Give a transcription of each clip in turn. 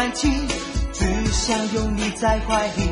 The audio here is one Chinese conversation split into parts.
感情，只想拥你在怀里。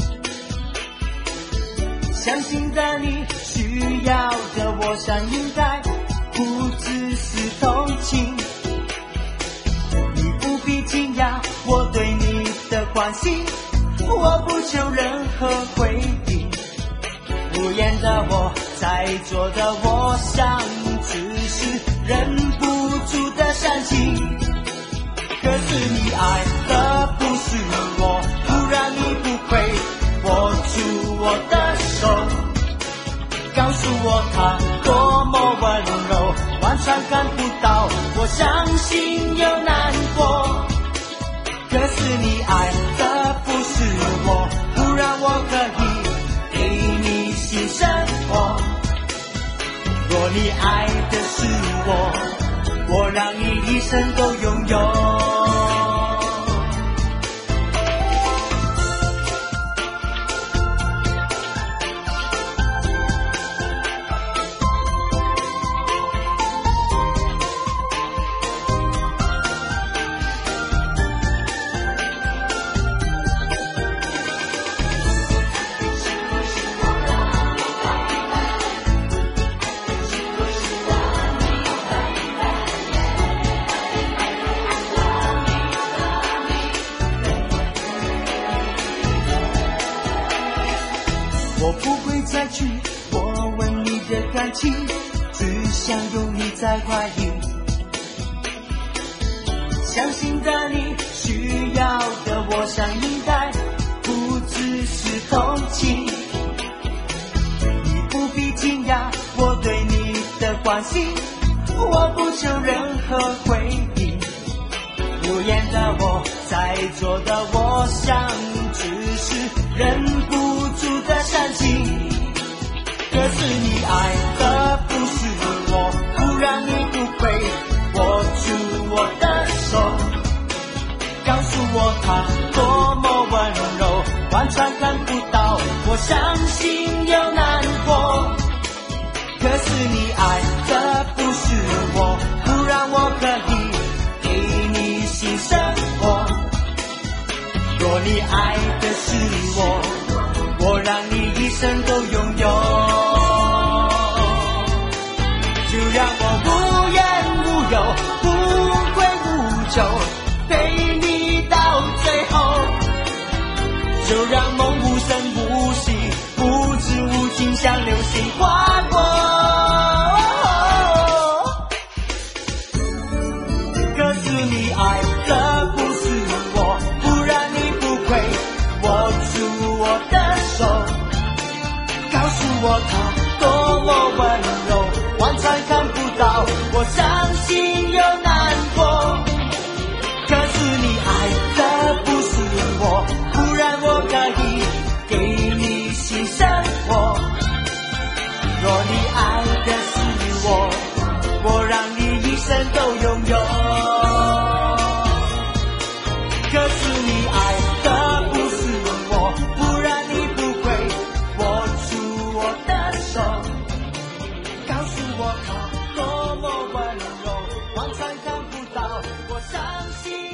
相信的你，需要的我想应该不只是同情。你不必惊讶我对你的关心，我不求任何回应。无言的我，在座的我想只是忍不住的煽情。可是你爱的不是我，不让你不愧，握住我的手，告诉我他多么温柔，完全看不到我伤心又难过。可是你爱的不是我，不让我可以给你新生活。若你爱的是我让你一生都拥有。我不会再去过问你的感情，只想拥你在怀里。相信的你，需要的我想应该不只是同情。你不必惊讶我对你的关心，我不求任何回应。无言的我，在座的我想只是忍不住的煽情。可是你爱的不是我，不让你不愧，握住我的手，告诉我他多么温柔，完全看不到我伤心又难过。可是你爱的不是我，不让我可以给你新生活。若你爱的是我让你一生都拥有。就让我无言无忧，无悔无求，陪你到最后。就让梦无声无息，不知无尽像流星划过。可是你爱的不是我，不让你不愧，握住我的手，告诉我他多么温柔，完全看不到我伤心又难过。可是你爱的不是我，不然我可以给你新生活。若你爱的是我让你一生都拥有。可是你爱的不是我，不让你不愧，握住我的手，告诉我他多么温柔，完全看不到我伤心